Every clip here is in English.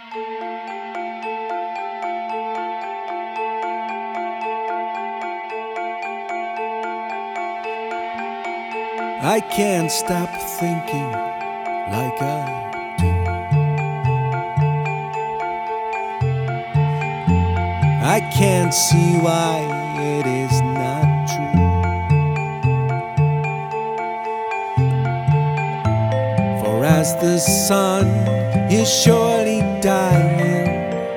I can't stop thinking like I do. I can't see why it is not true. For as the sun is surely dying,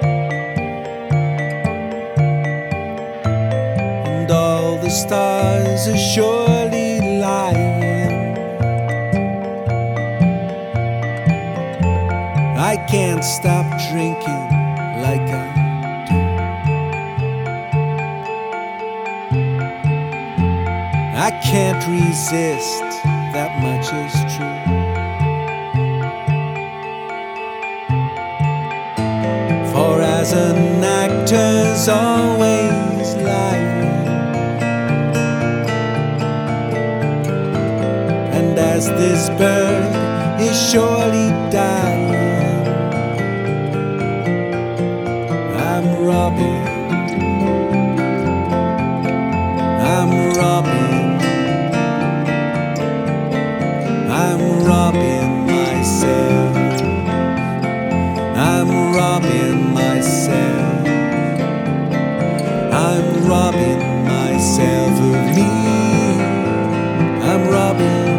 and all the stars are surely lying, I can't stop drinking like I do. I can't resist, that much is true. For as an actor's always lying, and as this bird is surely dying, I'm robbing myself. I'm robbing myself. I'm robbing myself of me. I'm robbing.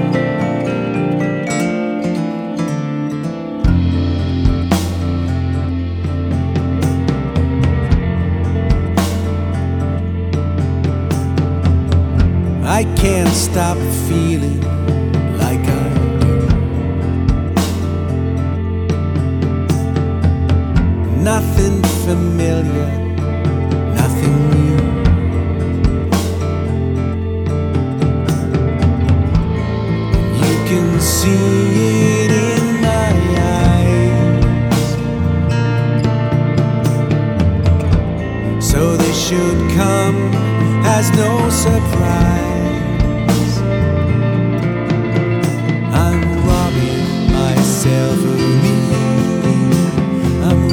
I can't stop feeling like I do. Nothing familiar, nothing new. You can see it in my eyes, so this should come as no surprise. Myself of me, I'm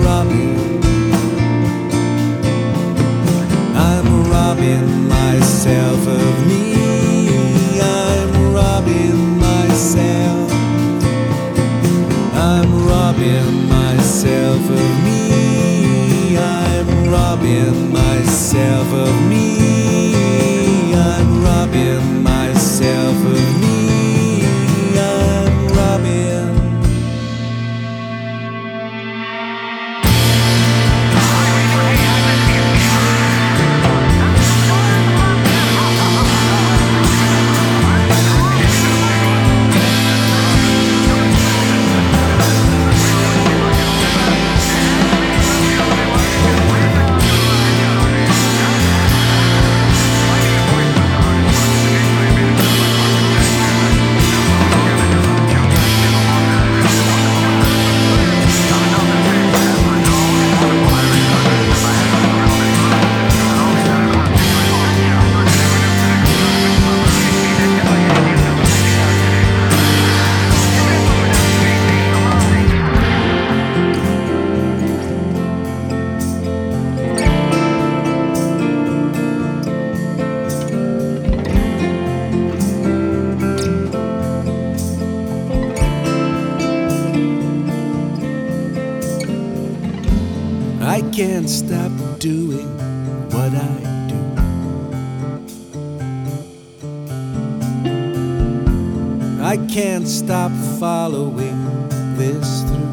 robbing myself of me, I'm robbing myself, I'm robbing myself of me, I'm robbing myself of me, I'm robbing myself of me. I can't stop doing what I do. I can't stop following this through.